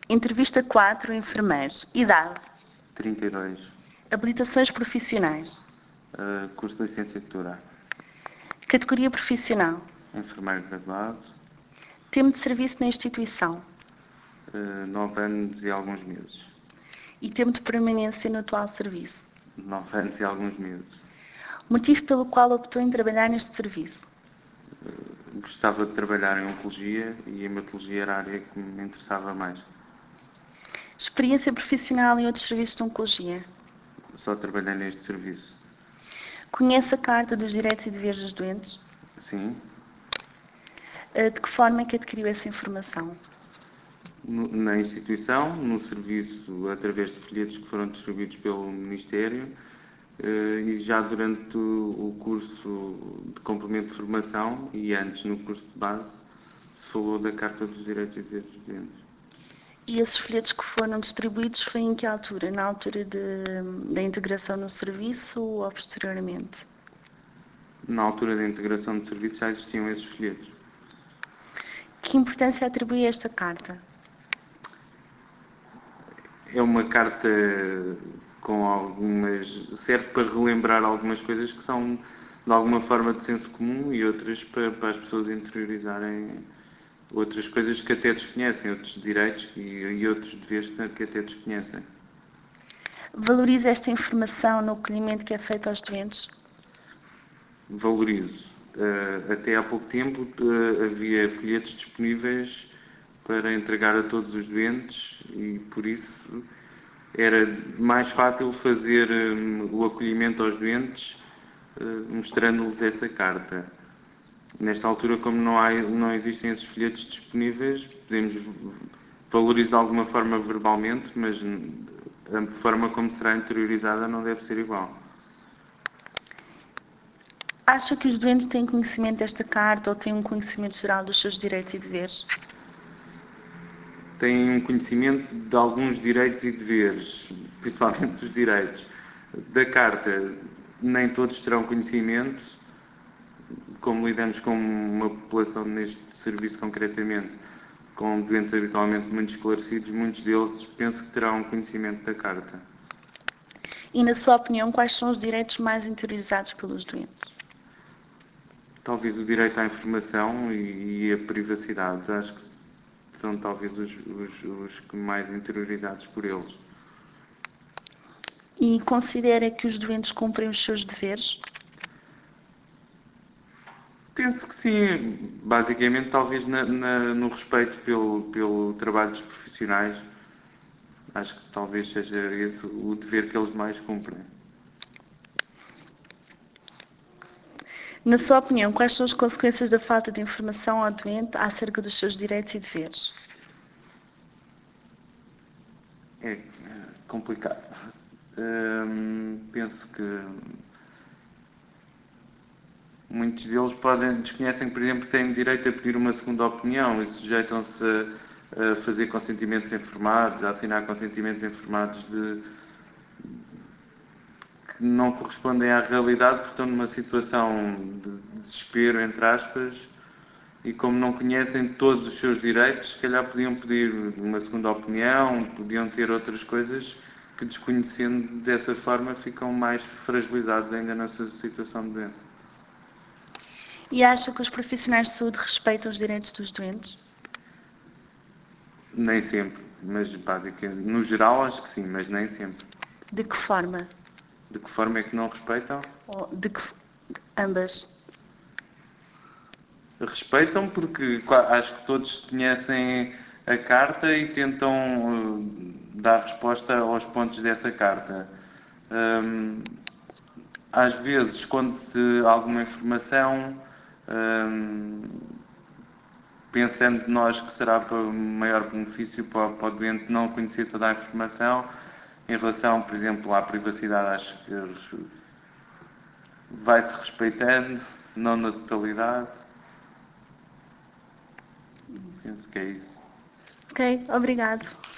Entrevista 4, enfermeiros. Idade. 32. Habilitações profissionais. Curso de licenciatura. Categoria profissional. Enfermeiro graduado. Tempo de serviço na instituição. 9 anos e alguns meses. E tempo de permanência no atual serviço. 9 anos e alguns meses. Motivo pelo qual optou em trabalhar neste serviço. Gostava de trabalhar em oncologia e a hematologia era a área que me interessava mais. Experiência profissional em outros serviços de oncologia. Só trabalhei neste serviço. Conhece a Carta dos Direitos e Deveres dos Doentes? Sim. De que forma é que adquiriu essa informação? Na instituição, no serviço, através de folhetos que foram distribuídos pelo Ministério, e já durante o curso de complemento de formação e antes no curso de base, se falou da Carta dos Direitos e Deveres dos Doentes. E esses folhetos que foram distribuídos foi em que altura? Na altura da integração no serviço ou posteriormente? Na altura da integração de serviço já existiam esses folhetos. Que importância atribui a esta carta? É uma carta com algumas... serve para relembrar algumas coisas que são de alguma forma de senso comum e outras para as pessoas interiorizarem outras coisas que até desconhecem, outros direitos e outros deveres que até desconhecem. Valoriza esta informação no acolhimento que é feito aos doentes? Valorizo. Até há pouco tempo havia folhetos disponíveis para entregar a todos os doentes e por isso era mais fácil fazer o acolhimento aos doentes mostrando-lhes essa carta. Nesta altura, como não existem esses folhetos disponíveis, podemos valorizar de alguma forma verbalmente, mas a forma como será interiorizada não deve ser igual. Acha que os doentes têm conhecimento desta carta ou têm um conhecimento geral dos seus direitos e deveres? Têm um conhecimento de alguns direitos e deveres, principalmente dos direitos. Da carta, nem todos terão conhecimento, como lidamos com uma população neste serviço concretamente, com doentes habitualmente muito esclarecidos, muitos deles penso que terão conhecimento da carta. E, na sua opinião, quais são os direitos mais interiorizados pelos doentes? Talvez o direito à informação e a privacidade. Acho que são talvez os que mais interiorizados por eles. E considera que os doentes cumprem os seus deveres? Penso que sim. Basicamente, talvez no respeito pelo trabalho dos profissionais. Acho que talvez seja esse o dever que eles mais cumprem. Na sua opinião, quais são as consequências da falta de informação ao doente acerca dos seus direitos e deveres? É complicado. Penso que muitos deles desconhecem, por exemplo, que têm direito a pedir uma segunda opinião e sujeitam-se a fazer consentimentos informados, a assinar consentimentos informados que não correspondem à realidade, porque estão numa situação de desespero, entre aspas, e como não conhecem todos os seus direitos, se calhar podiam pedir uma segunda opinião, podiam ter outras coisas que, desconhecendo dessa forma, ficam mais fragilizados ainda na sua situação de doença. E acha que os profissionais de saúde respeitam os direitos dos doentes? Nem sempre, mas basicamente, no geral acho que sim, mas nem sempre. De que forma? De que forma é que não respeitam? Ou ambas? Respeitam porque acho que todos conhecem a carta e tentam dar resposta aos pontos dessa carta. Às vezes esconde-se alguma informação, pensando nós que será para maior benefício para o doente não conhecer toda a informação. Em relação, por exemplo, à privacidade, acho que vai-se respeitando, não na totalidade. Penso que é isso. Ok, obrigado.